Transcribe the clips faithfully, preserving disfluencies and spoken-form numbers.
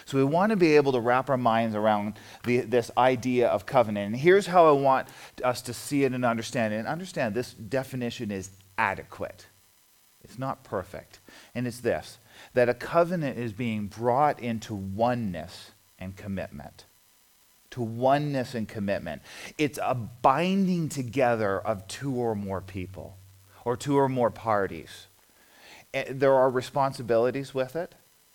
So we want to be able to wrap our minds around the, this idea of covenant. And here's how I want us to see it and understand it. And understand this definition is adequate. It's not perfect. And it's this, that a covenant is being brought into oneness and commitment. To oneness and commitment. It's a binding together of two or more people, or two or more parties. And there are responsibilities with it.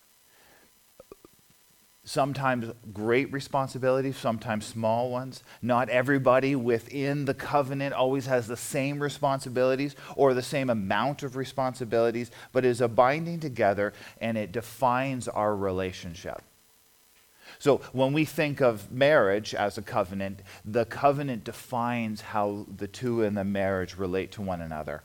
Sometimes great responsibilities, sometimes small ones. Not everybody within the covenant always has the same responsibilities or the same amount of responsibilities, but is a binding together, and it defines our relationship. So when we think of marriage as a covenant, the covenant defines how the two in the marriage relate to one another.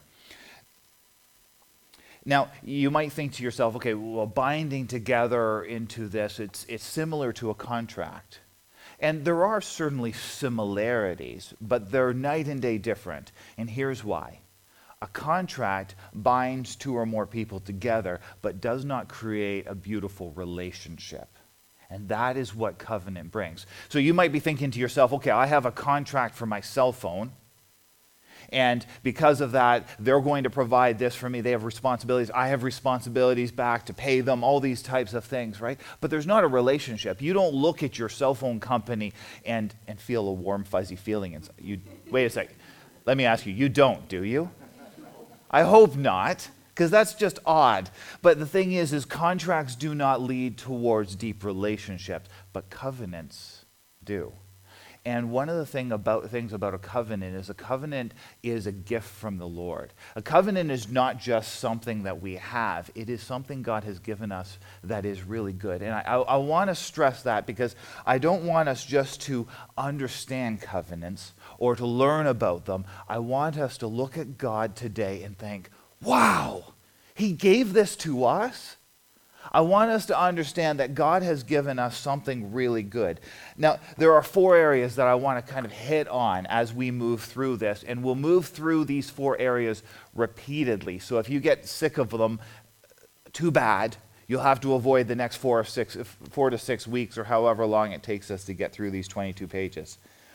Now, you might think to yourself, okay, well, binding together into this, it's, it's similar to a contract. And there are certainly similarities, but they're night and day different. And here's why. A contract binds two or more people together, but does not create a beautiful relationship. And that is what covenant brings. So you might be thinking to yourself, okay, I have a contract for my cell phone, and because of that, they're going to provide this for me. They have responsibilities. I have responsibilities back to pay them, all these types of things, right? But there's not a relationship. You don't look at your cell phone company and, and feel a warm, fuzzy feeling inside. You, wait a second. Let me ask you, you don't, do you? I hope not. Because that's just odd. But the thing is, is contracts do not lead towards deep relationships, but covenants do. And one of the thing about, things about a covenant is a covenant is a gift from the Lord. A covenant is not just something that we have. It is something God has given us that is really good. And I, I, I want to stress that because I don't want us just to understand covenants or to learn about them. I want us to look at God today and think, wow, he gave this to us? I want us to understand that God has given us something really good. Now, there are four areas that I want to kind of hit on as we move through this, and we'll move through these four areas repeatedly. So if you get sick of them, too bad. You'll have to avoid the next four or six, four to six weeks or however long it takes us to get through these twenty-two pages.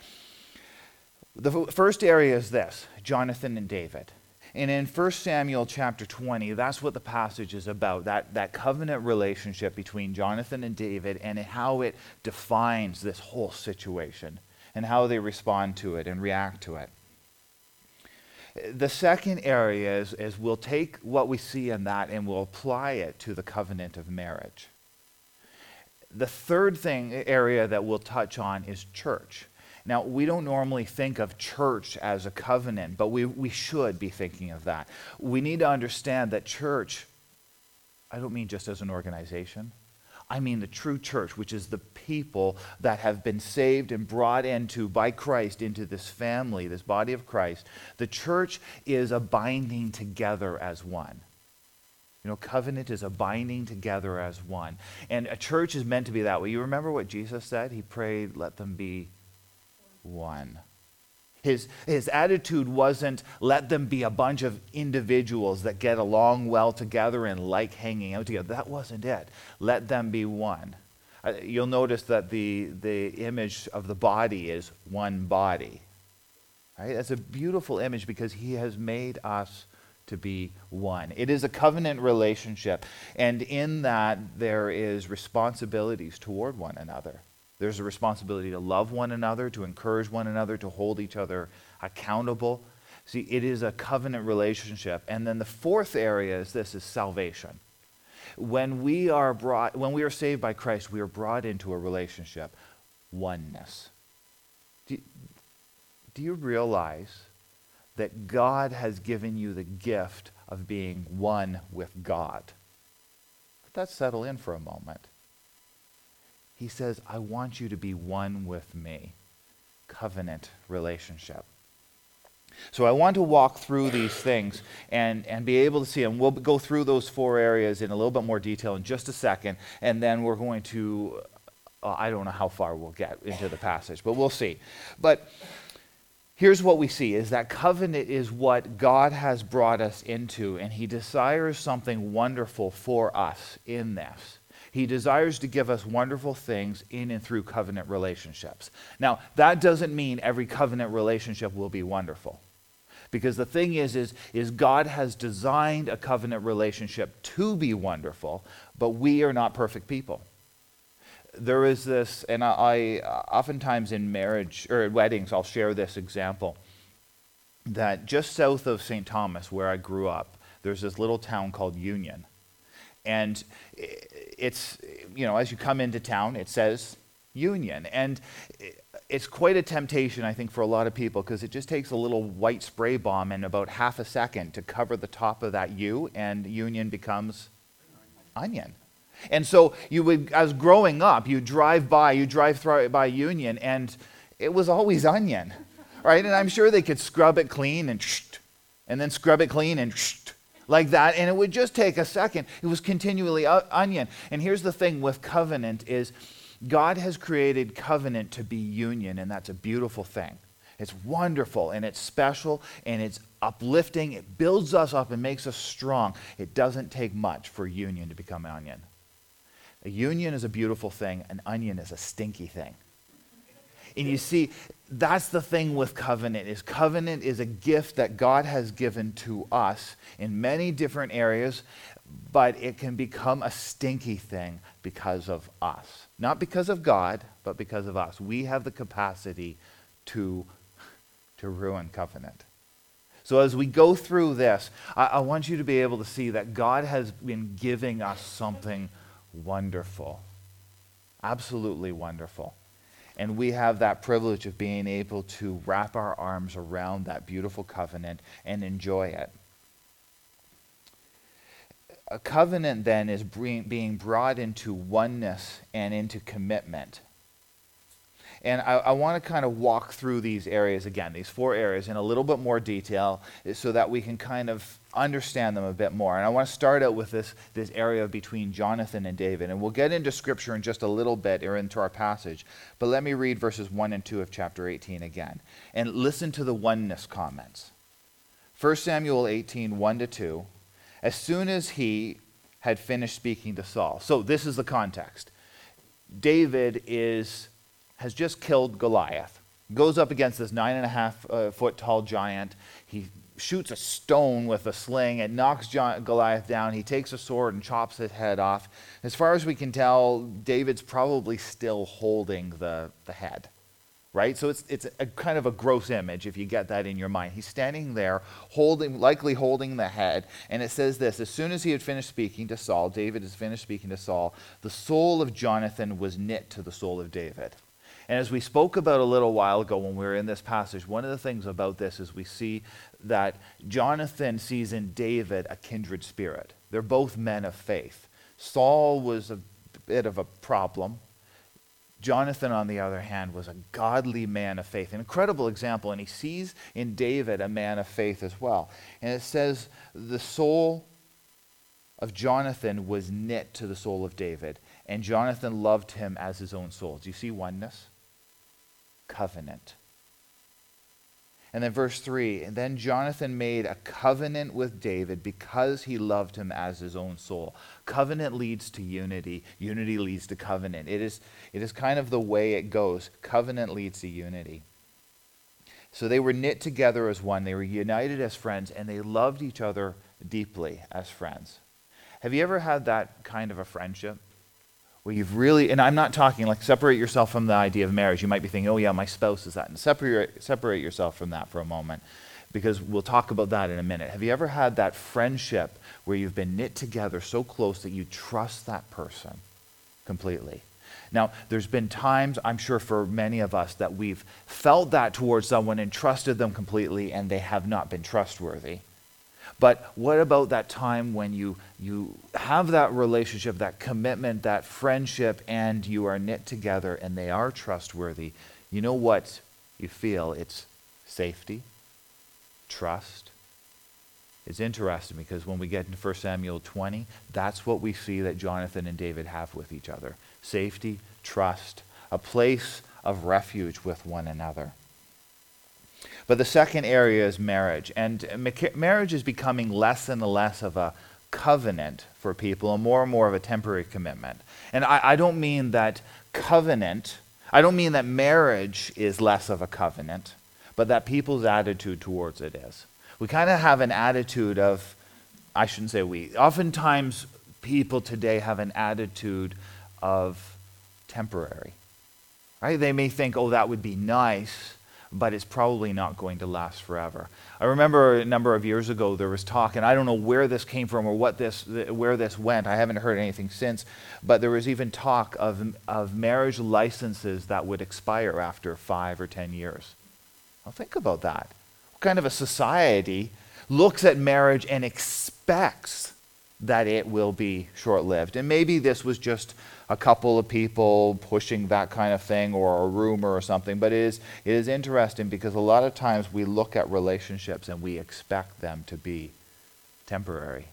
The f- first area is this, Jonathan and David. And in First Samuel chapter twenty, that's what the passage is about, that, that covenant relationship between Jonathan and David and how it defines this whole situation and how they respond to it and react to it. The second area is, is we'll take what we see in that and we'll apply it to the covenant of marriage. The third thing area that we'll touch on is church. Now, we don't normally think of church as a covenant, but we, we should be thinking of that. We need to understand that church, I don't mean just as an organization. I mean the true church, which is the people that have been saved and brought into, by Christ, into this family, this body of Christ. The church is a binding together as one. You know, covenant is a binding together as one. And a church is meant to be that way. You remember what Jesus said? He prayed, let them be one. His, his attitude wasn't let them be a bunch of individuals that get along well together and like hanging out together. That wasn't it. Let them be one. Uh, you'll notice that the, the image of the body is one body. Right? That's a beautiful image because he has made us to be one. It is a covenant relationship, and in that there is responsibilities toward one another. There's a responsibility to love one another, to encourage one another, to hold each other accountable. See, it is a covenant relationship. And then the fourth area is this, is salvation. When we are brought, when we are saved by Christ, we are brought into a relationship, oneness. Do, do you realize that God has given you the gift of being one with God? Let that settle in for a moment. He says, I want you to be one with me. Covenant relationship. So I want to walk through these things and, and be able to see them. We'll go through those four areas in a little bit more detail in just a second, and then we're going to, uh, I don't know how far we'll get into the passage, but we'll see. But here's what we see, is that covenant is what God has brought us into, and he desires something wonderful for us in this. He desires to give us wonderful things in and through covenant relationships. Now, that doesn't mean every covenant relationship will be wonderful. Because the thing is, is, is God has designed a covenant relationship to be wonderful, but we are not perfect people. There is this, and I, I oftentimes in marriage, or at weddings, I'll share this example, that just south of Saint Thomas, where I grew up, there's this little town called Union. And it's, you know, as you come into town, it says Union. And it's quite a temptation, I think, for a lot of people, because it just takes a little white spray bomb in about half a second to cover the top of that U, and Union becomes Onion. And so you would, as growing up, you drive by, you drive through by Union, and it was always Onion, right? And I'm sure they could scrub it clean and and then scrub it clean and like that, and it would just take a second. It was continually Onion. And here's the thing with covenant is God has created covenant to be union, and that's a beautiful thing. It's wonderful, and it's special, and it's uplifting. It builds us up and makes us strong. It doesn't take much for union to become onion. A union is a beautiful thing. An onion is a stinky thing. And you see, that's the thing with covenant, is covenant is a gift that God has given to us in many different areas, but it can become a stinky thing because of us. Not because of God, but because of us. We have the capacity to, to ruin covenant. So as we go through this, I, I want you to be able to see that God has been giving us something wonderful. Absolutely wonderful. And we have that privilege of being able to wrap our arms around that beautiful covenant and enjoy it. A covenant then is being brought into oneness and into commitment. And I, I want to kind of walk through these areas again, these four areas in a little bit more detail so that we can kind of understand them a bit more. And I want to start out with this, this area between Jonathan and David. And we'll get into scripture in just a little bit or into our passage. But let me read verses one and two of chapter eighteen again. And listen to the oneness comments. First Samuel eighteen, one to two. As soon as he had finished speaking to Saul. So this is the context. David is... has just killed Goliath, goes up against this nine and a half uh, foot tall giant. He shoots a stone with a sling. It knocks John, Goliath down. He takes a sword and chops his head off. As far as we can tell, David's probably still holding the, the head, right? So it's it's a kind of a gross image if you get that in your mind. He's standing there, holding, likely holding the head, and it says this: as soon as he had finished speaking to Saul, David has finished speaking to Saul, the soul of Jonathan was knit to the soul of David. And as we spoke about a little while ago when we were in this passage, one of the things about this is we see that Jonathan sees in David a kindred spirit. They're both men of faith. Saul was a bit of a problem. Jonathan, on the other hand, was a godly man of faith. An incredible example, and he sees in David a man of faith as well. And it says, the soul of Jonathan was knit to the soul of David, and Jonathan loved him as his own soul. Do you see oneness? Covenant. And then verse three, and then Jonathan made a covenant with David because he loved him as his own soul. Covenant leads to unity. Unity leads to covenant. It is, it is kind of the way it goes. Covenant leads to unity. So they were knit together as one. They were united as friends, and they loved each other deeply as friends. Have you ever had that kind of a friendship? Where you've really, and I'm not talking like separate yourself from the idea of marriage. You might be thinking, oh yeah, my spouse is that. And separate, separate yourself from that for a moment, because we'll talk about that in a minute. Have you ever had that friendship where you've been knit together so close that you trust that person completely? Now, there's been times, I'm sure for many of us, that we've felt that towards someone and trusted them completely, and they have not been trustworthy. But what about that time when you you have that relationship, that commitment, that friendship, and you are knit together and they are trustworthy? You know what you feel? It's safety, trust. It's interesting because when we get into First Samuel twenty, that's what we see that Jonathan and David have with each other. Safety, trust, a place of refuge with one another. But the second area is marriage. And marriage is becoming less and less of a covenant for people and more and more of a temporary commitment. And I, I don't mean that covenant, I don't mean that marriage is less of a covenant, but that people's attitude towards it is. We kind of have an attitude of, I shouldn't say we, oftentimes people today have an attitude of temporary. Right? They may think, oh, that would be nice, but it's probably not going to last forever. I remember a number of years ago there was talk, and I don't know where this came from or what this, where this went. I haven't heard anything since, but there was even talk of, of marriage licenses that would expire after five or ten years. Well, think about that. What kind of a society looks at marriage and expects that it will be short-lived? And maybe this was just a couple of people pushing that kind of thing or a rumor or something, but it is, it is interesting because a lot of times we look at relationships and we expect them to be temporary.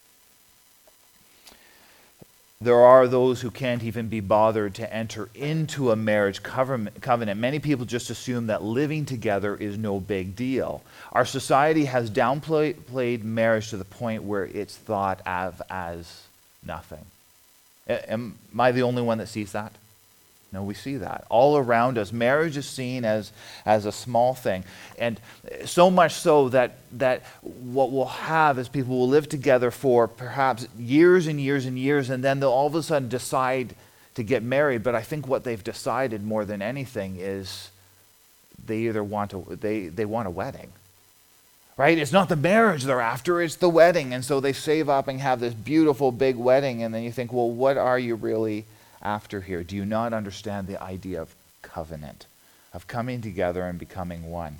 There are those who can't even be bothered to enter into a marriage covenant. Many people just assume that living together is no big deal. Our society has downplayed marriage to the point where it's thought of as nothing. Am I the only one that sees that? No, we see that. All around us, marriage is seen as, as a small thing. And so much so that, that what we'll have is people will live together for perhaps years and years and years, and then they'll all of a sudden decide to get married. But I think what they've decided more than anything is they either want a, they, they want a wedding. Right? It's not the marriage they're after, it's the wedding. And so they save up and have this beautiful big wedding, and then you think, well, what are you really after here? Do you not understand the idea of covenant, of coming together and becoming one?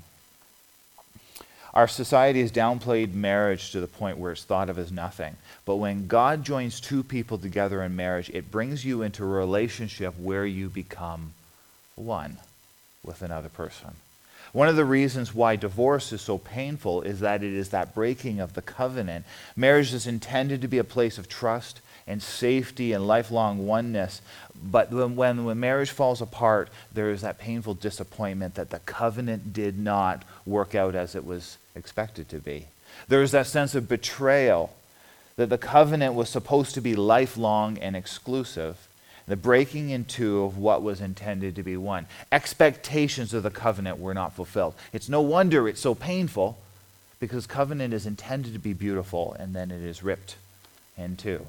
Our society has downplayed marriage to the point where it's thought of as nothing. But when God joins two people together in marriage, it brings you into a relationship where you become one with another person. One of the reasons why divorce is so painful is that it is that breaking of the covenant. Marriage is intended to be a place of trust and safety and lifelong oneness. But when, when, when marriage falls apart, there is that painful disappointment that the covenant did not work out as it was expected to be. There is that sense of betrayal that the covenant was supposed to be lifelong and exclusive. The breaking in two of what was intended to be one. Expectations of the covenant were not fulfilled. It's no wonder it's so painful, because covenant is intended to be beautiful, and then it is ripped in two.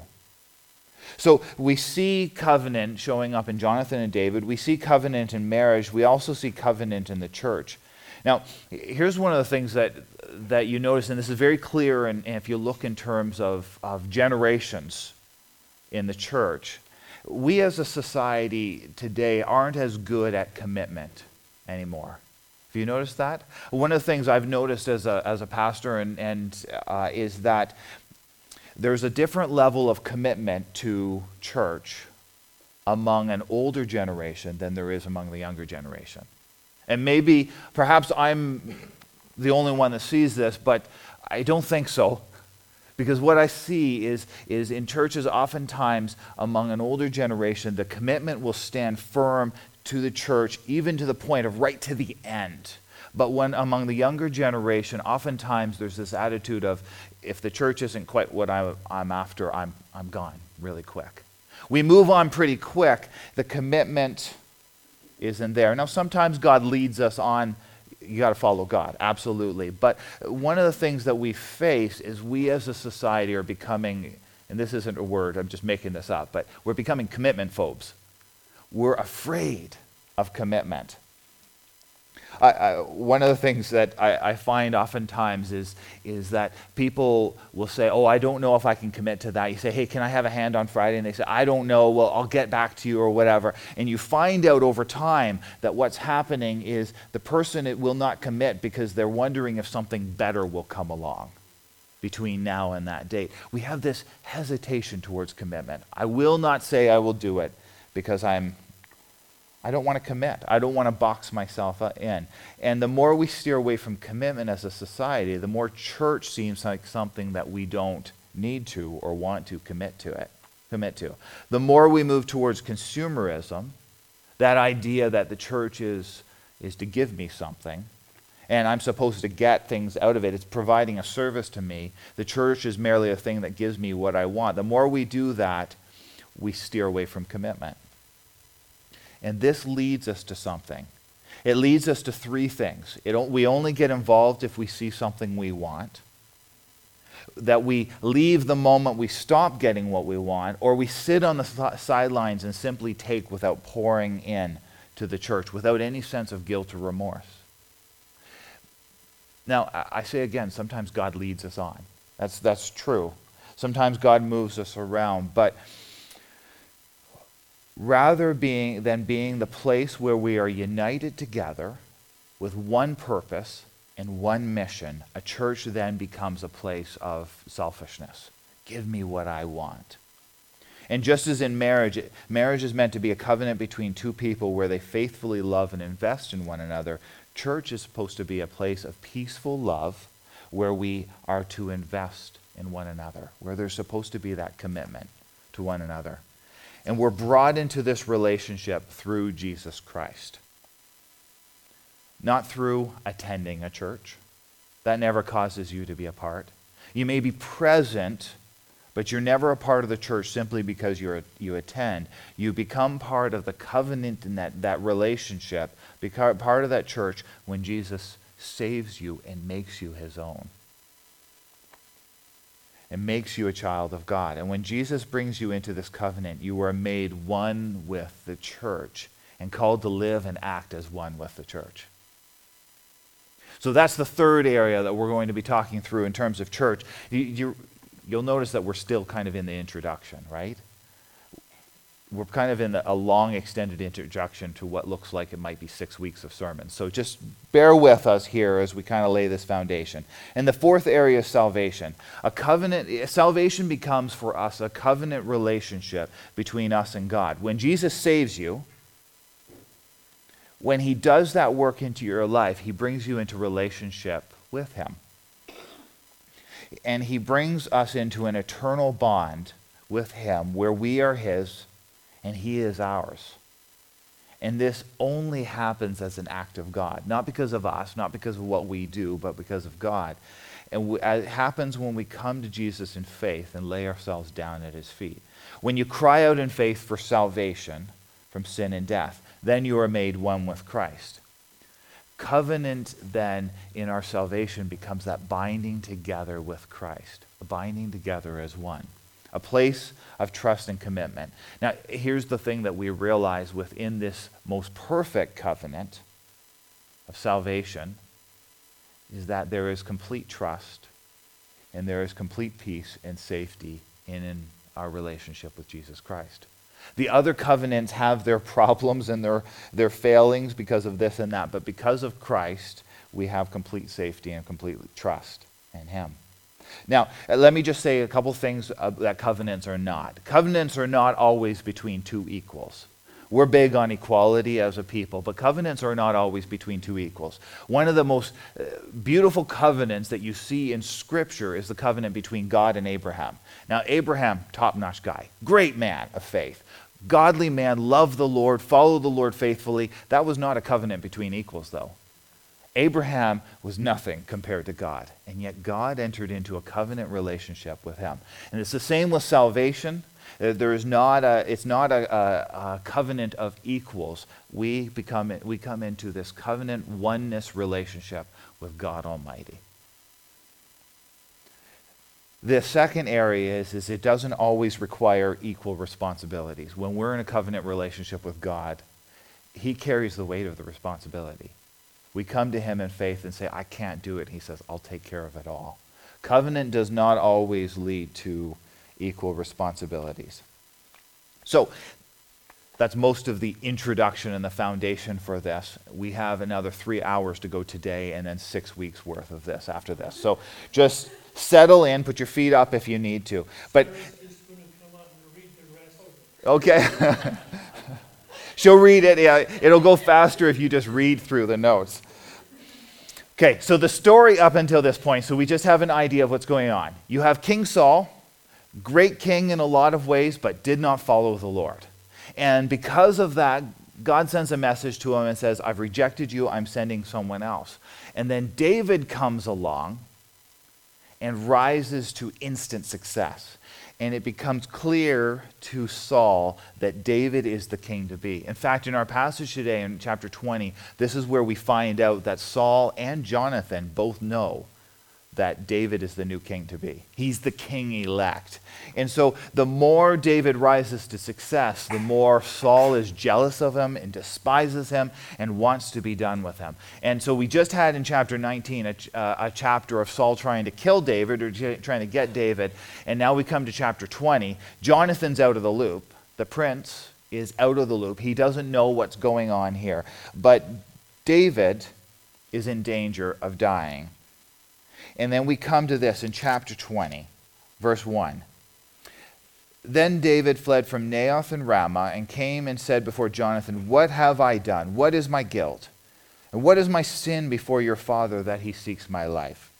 So we see covenant showing up in Jonathan and David. We see covenant in marriage. We also see covenant in the church. Now, here's one of the things that, that you notice, and this is very clear, and if you look in terms of, of generations in the church. We as a society today aren't as good at commitment anymore. Have you noticed that? One of the things I've noticed as a as a pastor and, and uh, is that there's a different level of commitment to church among an older generation than there is among the younger generation. And maybe, perhaps I'm the only one that sees this, but I don't think so. Because what I see is, is in churches oftentimes among an older generation, the commitment will stand firm to the church, even to the point of right to the end. But when among the younger generation, oftentimes there's this attitude of, if the church isn't quite what I, I'm after, I'm, I'm gone really quick. We move on pretty quick. The commitment isn't there. Now, sometimes God leads us on. You got to follow God, absolutely. But one of the things that we face is we as a society are becoming, and this isn't a word, I'm just making this up, but we're becoming commitment phobes. We're afraid of commitment. I, I, one of the things that I, I find oftentimes is, is that people will say, oh, I don't know if I can commit to that. You say, hey, can I have a hand on Friday? And they say, I don't know. Well, I'll get back to you or whatever. And you find out over time that what's happening is the person it will not commit because they're wondering if something better will come along between now and that date. We have this hesitation towards commitment. I will not say I will do it because I'm I don't want to commit. I don't want to box myself in. And the more we steer away from commitment as a society, the more church seems like something that we don't need to or want to commit to it. Commit to. The more we move towards consumerism, that idea that the church is, is to give me something, and I'm supposed to get things out of it. It's providing a service to me. The church is merely a thing that gives me what I want. The more we do that, we steer away from commitment. And this leads us to something. It leads us to three things. It, we only get involved if we see something we want, that we leave the moment we stop getting what we want, or we sit on the th- sidelines and simply take without pouring in to the church, without any sense of guilt or remorse. Now, I, I say again, sometimes God leads us on. That's, that's true. Sometimes God moves us around, but rather being than being the place where we are united together with one purpose and one mission, a church then becomes a place of selfishness. Give me what I want. And just as in marriage, marriage is meant to be a covenant between two people where they faithfully love and invest in one another, church is supposed to be a place of peaceful love where we are to invest in one another, where there's supposed to be that commitment to one another. And we're brought into this relationship through Jesus Christ. Not through attending a church. That never causes you to be a part. You may be present, but you're never a part of the church simply because you're, you attend. You become part of the covenant in that, that relationship, become part of that church when Jesus saves you and makes you his own. And makes you a child of God. And when Jesus brings you into this covenant, you are made one with the church and called to live and act as one with the church. So that's the third area that we're going to be talking through in terms of church. You, you, you'll notice that we're still kind of in the introduction, right? We're kind of in a long extended introduction to what looks like it might be six weeks of sermons. So just bear with us here as we kind of lay this foundation. And the fourth area is salvation. A covenant, salvation becomes for us a covenant relationship between us and God. When Jesus saves you, when he does that work into your life, he brings you into relationship with him. And he brings us into an eternal bond with him where we are his and he is ours. And this only happens as an act of God. Not because of us, not because of what we do, but because of God. And we, it happens when we come to Jesus in faith and lay ourselves down at his feet. When you cry out in faith for salvation from sin and death, then you are made one with Christ. Covenant then in our salvation becomes that binding together with Christ. A binding together as one. A place of trust and commitment. Now, here's the thing that we realize within this most perfect covenant of salvation is that there is complete trust and there is complete peace and safety in, in our relationship with Jesus Christ. The other covenants have their problems and their, their failings because of this and that, but because of Christ, we have complete safety and complete trust in him. Now, let me just say a couple things uh, that covenants are not. Covenants are not always between two equals. We're big on equality as a people, but covenants are not always between two equals. One of the most uh, beautiful covenants that you see in Scripture is the covenant between God and Abraham. Now, Abraham, top-notch guy, great man of faith, godly man, loved the Lord, followed the Lord faithfully. That was not a covenant between equals, though. Abraham was nothing compared to God, and yet God entered into a covenant relationship with him. And it's the same with salvation. There is not a, it's not a, a, a covenant of equals. We become, we come into this covenant oneness relationship with God Almighty. The second area is, is it doesn't always require equal responsibilities. When we're in a covenant relationship with God, he carries the weight of the responsibility. We come to him in faith and say, I can't do it. He says, I'll take care of it all. Covenant does not always lead to equal responsibilities. So that's most of the introduction and the foundation for this. We have another three hours to go today and then six weeks worth of this after this. So just settle in, put your feet up if you need to. But okay. She'll read it. Yeah, it'll go faster if you just read through the notes. Okay, so the story up until this point, so we just have an idea of what's going on. You have King Saul, great king in a lot of ways, but did not follow the Lord. And because of that, God sends a message to him and says, I've rejected you, I'm sending someone else. And then David comes along and rises to instant success. And it becomes clear to Saul that David is the king to be. In fact, in our passage today in chapter twenty, this is where we find out that Saul and Jonathan both know that David is the new king to be. He's the king elect. And so the more David rises to success, the more Saul is jealous of him and despises him and wants to be done with him. And so we just had in chapter nineteen a, uh, a chapter of Saul trying to kill David or j- trying to get David. And now we come to chapter twenty. Jonathan's out of the loop. The prince is out of the loop. He doesn't know what's going on here. But David is in danger of dying. And then we come to this in chapter twenty, verse one. Then David fled from Naioth and Ramah and came and said before Jonathan, what have I done? What is my guilt? And what is my sin before your father that he seeks my life?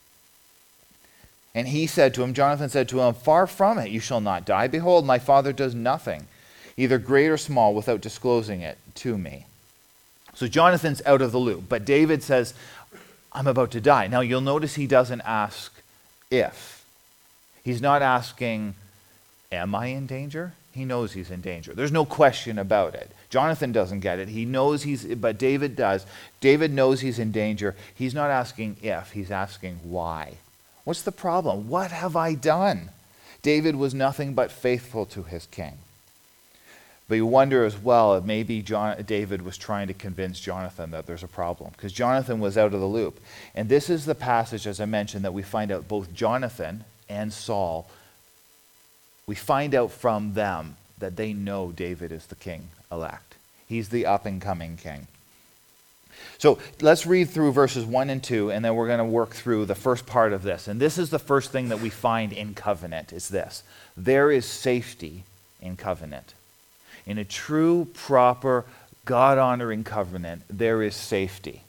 And he said to him, Jonathan said to him, far from it, you shall not die. Behold, my father does nothing, either great or small, without disclosing it to me. So Jonathan's out of the loop, but David says, I'm about to die. Now you'll notice he doesn't ask if. He's not asking, am I in danger? He knows he's in danger. There's no question about it. Jonathan doesn't get it. He knows he's, but David does. David knows he's in danger. He's not asking if, he's asking why. What's the problem? What have I done? David was nothing but faithful to his king. But you wonder as well if maybe John, David was trying to convince Jonathan that there's a problem, because Jonathan was out of the loop. And this is the passage, as I mentioned, that we find out both Jonathan and Saul, we find out from them that they know David is the king elect. He's the up-and-coming king. So let's read through verses one and two, and then we're going to work through the first part of this. And this is the first thing that we find in covenant, is this. There is safety in covenant. In a true, proper, God-honoring covenant, there is safety.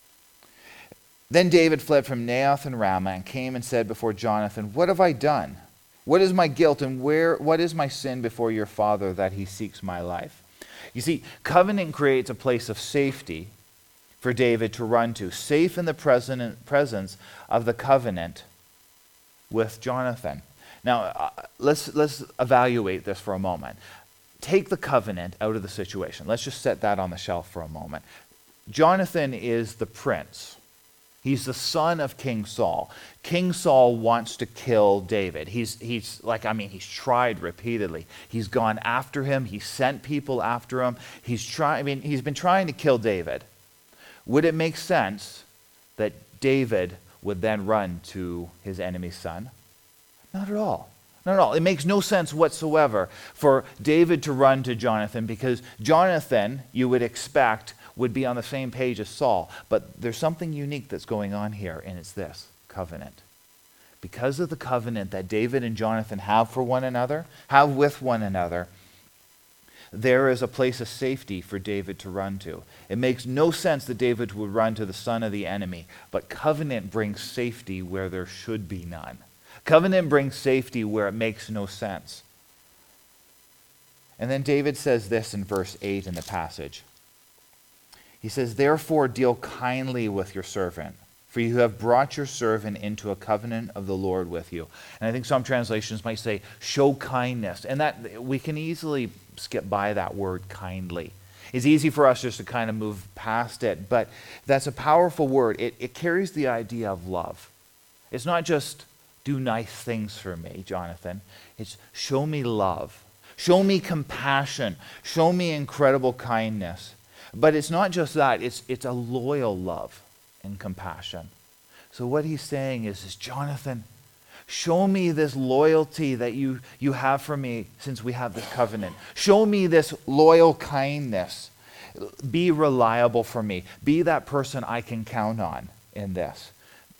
Then David fled from Naioth and Ramah and came and said before Jonathan, what have I done? What is my guilt and where? What is my sin before your father that he seeks my life? You see, covenant creates a place of safety for David to run to, safe in the presence of the covenant with Jonathan. Now, uh, let's let's evaluate this for a moment. Take the covenant out of the situation. Let's just set that on the shelf for a moment. Jonathan is the prince. He's the son of King Saul. King Saul wants to kill David. He's, he's like, I mean, he's tried repeatedly. He's gone after him. He's sent people after him. He's trying, I mean, he's been trying to kill David. Would it make sense that David would then run to his enemy's son? Not at all. Not at all. It makes no sense whatsoever for David to run to Jonathan, because Jonathan, you would expect, would be on the same page as Saul. But there's something unique that's going on here, and it's this: covenant. Because of the covenant that David and Jonathan have for one another, have with one another, there is a place of safety for David to run to. It makes no sense that David would run to the son of the enemy, but covenant brings safety where there should be none. Covenant brings safety where it makes no sense. And then David says this in verse eight in the passage. He says, therefore deal kindly with your servant, for you have brought your servant into a covenant of the Lord with you. And I think some translations might say, show kindness. And that we can easily skip by that word kindly. It's easy for us just to kind of move past it, but that's a powerful word. It, it carries the idea of love. It's not just do nice things for me, Jonathan. It's show me love. Show me compassion. Show me incredible kindness. But it's not just that. It's, it's a loyal love and compassion. So what he's saying is, is, Jonathan, show me this loyalty that you, you have for me since we have this covenant. Show me this loyal kindness. Be reliable for me. Be that person I can count on in this.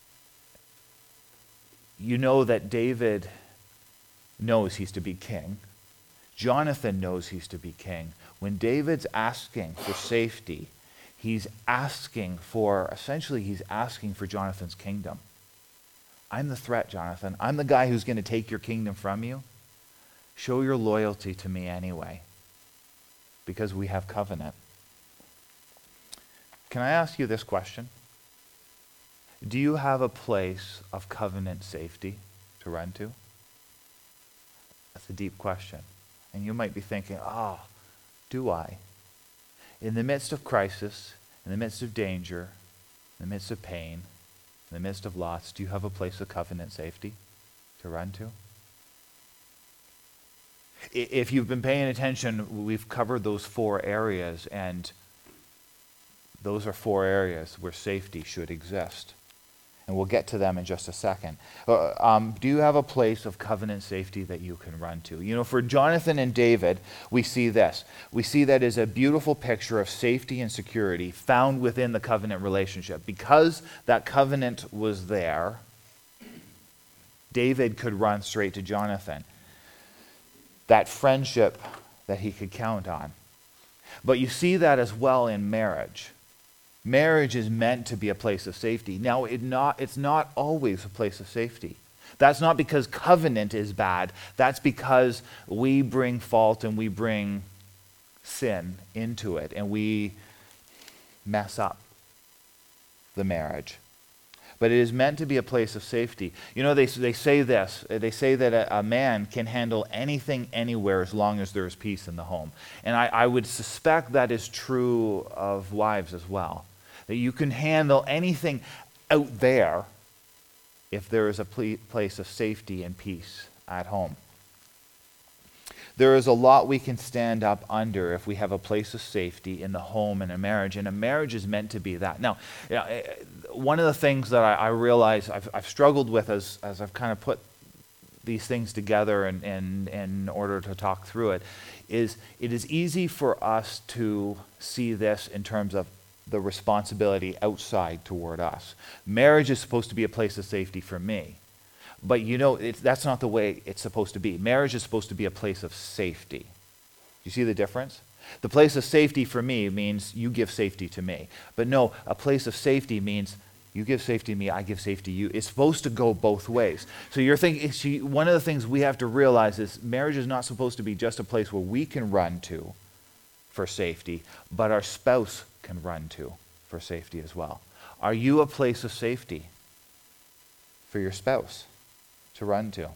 You know that David knows he's to be king. Jonathan knows he's to be king. When David's asking for safety, he's asking for, essentially he's asking for Jonathan's kingdom. I'm the threat, Jonathan. I'm the guy who's going to take your kingdom from you. Show your loyalty to me anyway, because we have covenant. Can I ask you this question? Do you have a place of covenant safety to run to? That's a deep question. And you might be thinking, oh, do I? In the midst of crisis, in the midst of danger, in the midst of pain, in the midst of loss, do you have a place of covenant safety to run to? If you've been paying attention, we've covered those four areas, and those are four areas where safety should exist. And we'll get to them in just a second. Uh, um, do you have a place of covenant safety that you can run to? You know, for Jonathan and David, we see this. We see that as a beautiful picture of safety and security found within the covenant relationship. Because that covenant was there, David could run straight to Jonathan. That friendship that he could count on. But you see that as well in marriage. Marriage is meant to be a place of safety. Now, it not, it's not always a place of safety. That's not because covenant is bad. That's because we bring fault and we bring sin into it, and we mess up the marriage. But it is meant to be a place of safety. You know, they, they say this. They say that a, a man can handle anything anywhere as long as there is peace in the home. And I, I would suspect that is true of wives as well. That you can handle anything out there if there is a ple- place of safety and peace at home. There is a lot we can stand up under if we have a place of safety in the home and a marriage. And a marriage is meant to be that. Now, you know, one of the things that I, I realize I've, I've struggled with as, as I've kind of put these things together in, in, in order to talk through it is it is easy for us to see this in terms of the responsibility outside toward us. Marriage is supposed to be a place of safety for me. But you know, it's, that's not the way it's supposed to be. Marriage is supposed to be a place of safety. You see the difference? The place of safety for me means you give safety to me. But no, a place of safety means you give safety to me, I give safety to you. It's supposed to go both ways. So you're thinking, see, one of the things we have to realize is marriage is not supposed to be just a place where we can run to for safety, but our spouse can run to for safety as well. Are you a place of safety for your spouse to run to?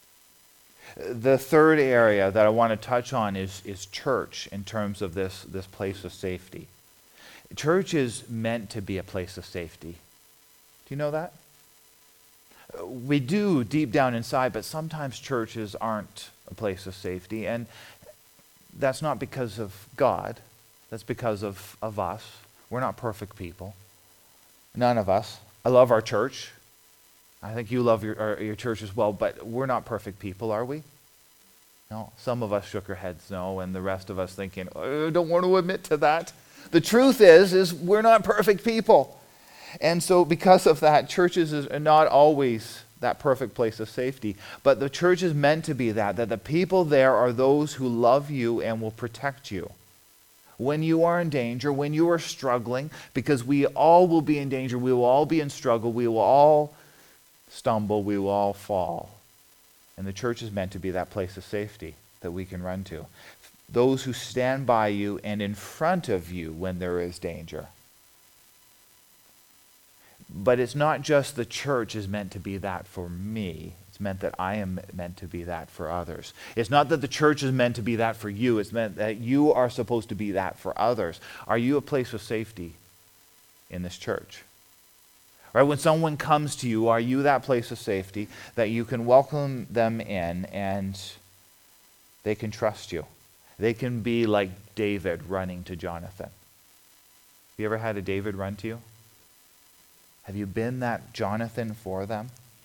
The third area that I want to touch on is, is church in terms of this, this place of safety. Church is meant to be a place of safety. Do you know that? We do deep down inside, but sometimes churches aren't a place of safety, and that's not because of God. That's because of, of us. We're not perfect people. None of us. I love our church. I think you love your, our, your church as well, but we're not perfect people, are we? No. Some of us shook our heads no, and the rest of us thinking, oh, I don't want to admit to that. The truth is, is we're not perfect people. And so because of that, churches are not always that perfect place of safety. But the church is meant to be that, that the people there are those who love you and will protect you. When you are in danger, when you are struggling, because we all will be in danger, we will all be in struggle, we will all stumble, we will all fall. And the church is meant to be that place of safety that we can run to. Those who stand by you and in front of you when there is danger. But it's not just the church is meant to be that for me. It's meant that I am meant to be that for others. It's not that the church is meant to be that for you. It's meant that you are supposed to be that for others. Are you a place of safety in this church? Right? When someone comes to you, are you that place of safety that you can welcome them in and they can trust you? They can be like David running to Jonathan. Have you ever had a David run to you? Have you been that Jonathan for them?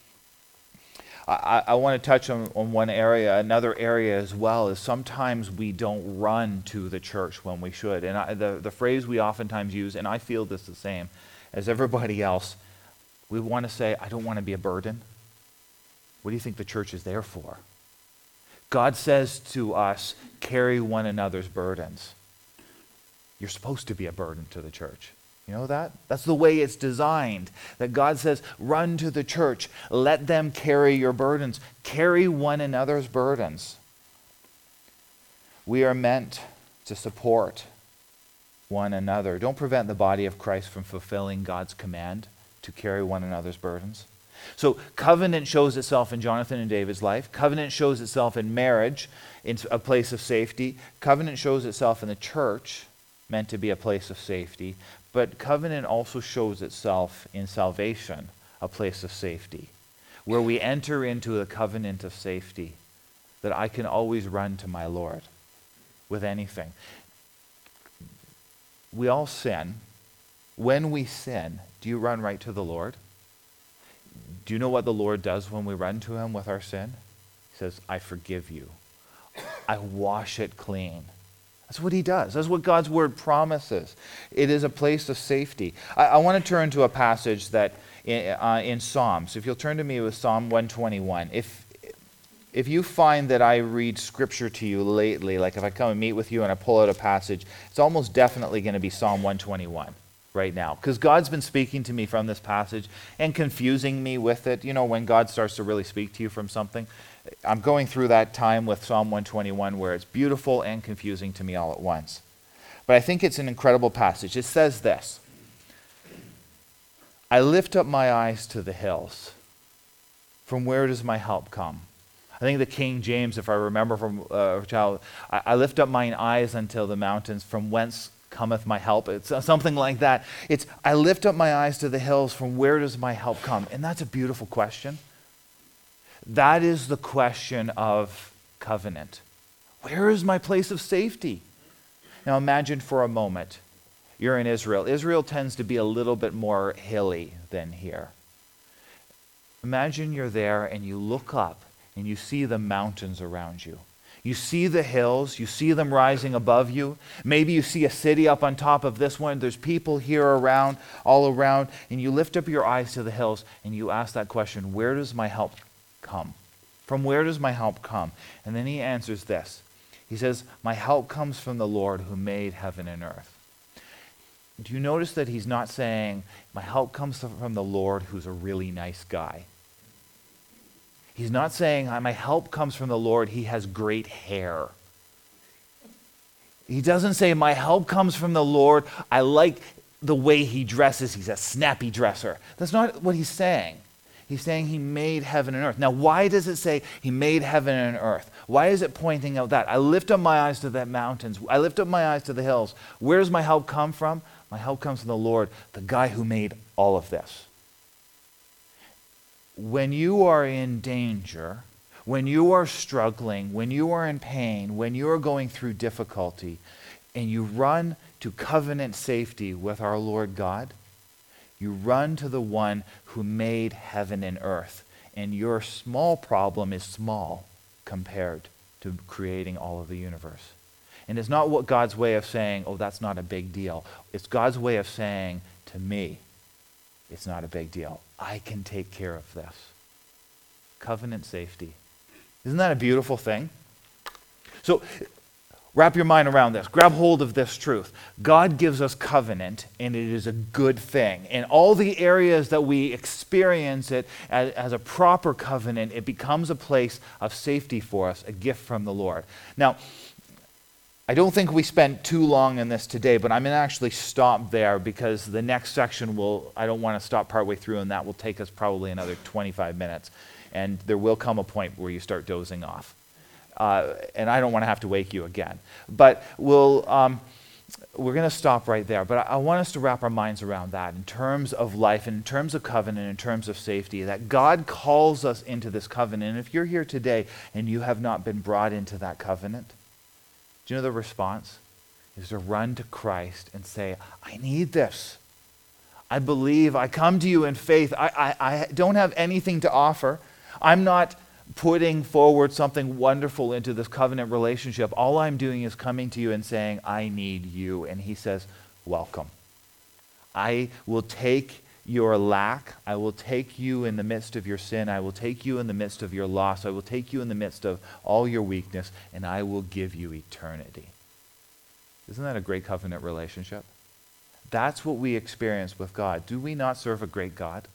I, I want to touch on, on one area. Another area as well is sometimes we don't run to the church when we should. And I, the, the phrase we oftentimes use, and I feel this the same as everybody else, we want to say, I don't want to be a burden. What do you think the church is there for? God says to us, carry one another's burdens. You're supposed to be a burden to the church. You know that? That's the way it's designed. That God says, run to the church. Let them carry your burdens. Carry one another's burdens. We are meant to support one another. Don't prevent the body of Christ from fulfilling God's command to carry one another's burdens. So covenant shows itself in Jonathan and David's life. Covenant shows itself in marriage, in a place of safety. Covenant shows itself in the church, meant to be a place of safety. But covenant also shows itself in salvation, a place of safety, where we enter into a covenant of safety, that I can always run to my Lord with anything. We all sin. When we sin, do you run right to the Lord? Do you know what the Lord does when we run to him with our sin? He says, I forgive you. I wash it clean. That's what he does. That's what God's word promises. It is a place of safety. I, I want to turn to a passage that in, uh, in Psalms. If you'll turn to me with Psalm one twenty-one. If If you find that I read scripture to you lately, like if I come and meet with you and I pull out a passage, it's almost definitely going to be Psalm one twenty-one right now. Because God's been speaking to me from this passage and confusing me with it. You know, when God starts to really speak to you from something. I'm going through that time with Psalm one twenty-one where it's beautiful and confusing to me all at once. But I think it's an incredible passage. It says this: I lift up my eyes to the hills. From where does my help come? I think the King James, if I remember from uh, child, I, I lift up mine eyes until the mountains, from whence cometh my help. It's something like that. It's, I lift up my eyes to the hills, from where does my help come? And that's a beautiful question. That is the question of covenant. Where is my place of safety? Now imagine for a moment, you're in Israel. Israel tends to be a little bit more hilly than here. Imagine you're there and you look up and you see the mountains around you. You see the hills, you see them rising above you. Maybe you see a city up on top of this one. There's people here around, all around, and you lift up your eyes to the hills and you ask that question, where does my help come? From where does my help come? And then he answers this. He says, my help comes from the Lord who made heaven and earth. Do you notice that he's not saying, my help comes from the Lord who's a really nice guy? He's not saying, my help comes from the Lord, he has great hair. He doesn't say, my help comes from the Lord, I like the way he dresses, he's a snappy dresser. That's not what he's saying. He's saying he made heaven and earth. Now, why does it say he made heaven and earth? Why is it pointing out that? I lift up my eyes to the mountains. I lift up my eyes to the hills. Where does my help come from? My help comes from the Lord, the guy who made all of this. When you are in danger, when you are struggling, when you are in pain, when you are going through difficulty, and you run to covenant safety with our Lord God, you run to the one who made heaven and earth. And your small problem is small compared to creating all of the universe. And it's not what God's way of saying, oh, that's not a big deal. It's God's way of saying to me, it's not a big deal. I can take care of this. Covenant safety. Isn't that a beautiful thing? So, wrap your mind around this. Grab hold of this truth. God gives us covenant, and it is a good thing. In all the areas that we experience it as, as a proper covenant, it becomes a place of safety for us, a gift from the Lord. Now, I don't think we spent too long in this today, but I'm going to actually stop there because the next section will, I don't want to stop partway through, and that will take us probably another twenty-five minutes. And there will come a point where you start dozing off. Uh, and I don't want to have to wake you again. But we'll, um, we're going to stop right there. But I, I want us to wrap our minds around that in terms of life, in terms of covenant, in terms of safety, that God calls us into this covenant. And if you're here today and you have not been brought into that covenant, do you know the response? Is to run to Christ and say, I need this. I believe. I come to you in faith. I, I, I don't have anything to offer. I'm not putting forward something wonderful into this covenant relationship. All I'm doing is coming to you and saying, I need you. And he says, welcome. I will take your lack. I will take you in the midst of your sin. I will take you in the midst of your loss. I will take you in the midst of all your weakness, and I will give you eternity. Isn't that a great covenant relationship? That's what we experience with God. Do we not serve a great God?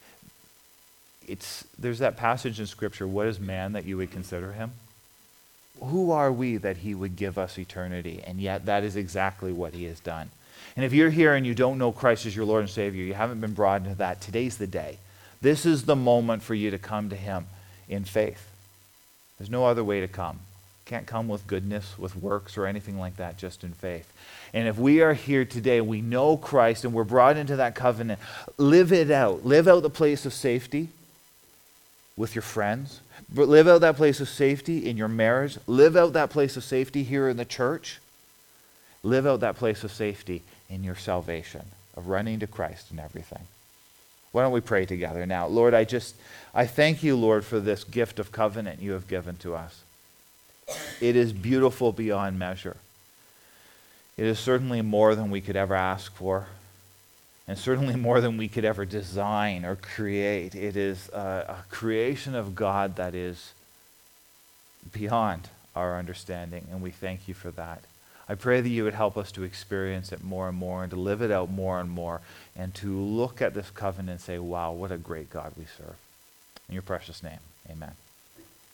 It's, there's that passage in Scripture, what is man that you would consider him? who are we that he would give us eternity? And yet that is exactly what he has done. And if you're here and you don't know Christ as your Lord and Savior, you haven't been brought into that, today's the day. This is the moment for you to come to him in faith. There's no other way to come. Can't come with goodness, with works, or anything like that, just in faith. And if we are here today, we know Christ, and we're brought into that covenant, live it out. Live out the place of safety with your friends. Live out that place of safety in your marriage. Live out that place of safety here in the church. Live out that place of safety in your salvation, of running to Christ and everything. Why don't we pray together now? Lord, I just, I thank you, Lord, for this gift of covenant you have given to us. It is beautiful beyond measure. It is certainly more than we could ever ask for, and certainly more than we could ever design or create. It is a, a creation of God that is beyond our understanding, and we thank you for that. I pray that you would help us to experience it more and more, and to live it out more and more, and to look at this covenant and say, wow, what a great God we serve. In your precious name, amen.